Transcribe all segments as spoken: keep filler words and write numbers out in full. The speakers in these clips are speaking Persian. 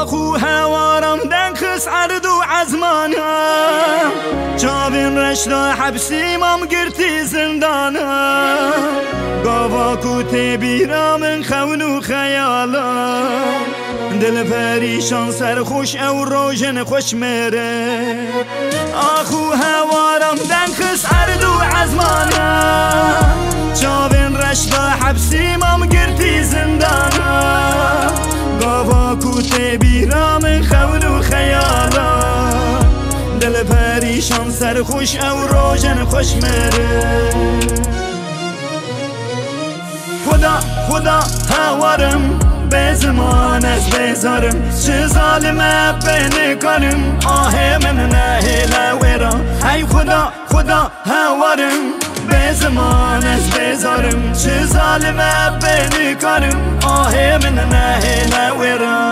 آخو هوارم دنخس عردو عزمانا چاوین رشدا حبسی مام گرتی زندانا گاوا کوتی بیرا من خونو خیالا دل پریشان سر خوش او روژن خوش میره آخو هوارم دنخس عردو عزمانا چاوین رشدا حبسی مام گرتی زندانا گاوا کوتی بیرا من خونو خیالا دل پریشان سر خوش او روژن خوش میره خدا خدا هوارم به زمان از بذارم چه ظالمه بینی کنم آه من نهیله ویرا ای خدا خدا هوارم به زمان از بذارم چه ظالمه بینی کنم آه من نهیله ویرا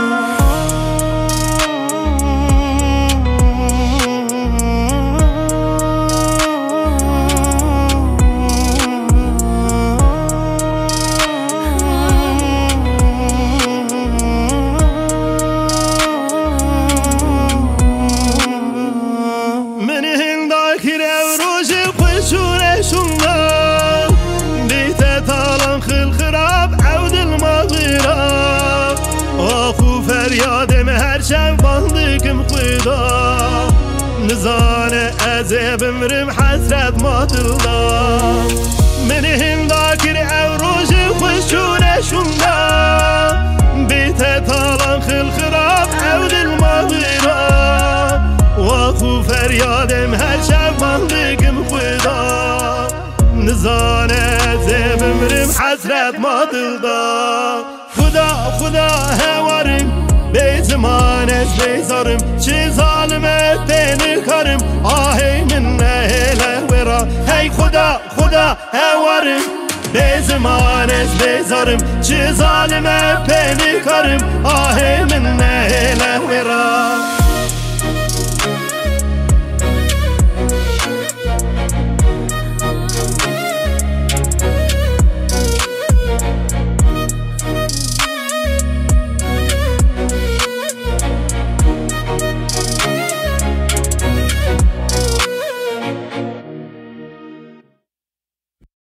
فریادم هر شب باندکم خدا نزانه ازه بمرم حسرت ما دلدا من هم داکر او روش خوشونه شوندا بیت تالان خل خراب او دل ما غیرا واخو فریادم هر شب باندکم خدا نزانه ازه بمرم حسرت ما دلدا خدا خدا هوارم به زمان از بذارم چه ظالمه دینی کارم آهی من نهیله ورا هی خدا خدا هوارم به زمان از بذارم چه ظالمه دینی کارم آهی من نهیله ورا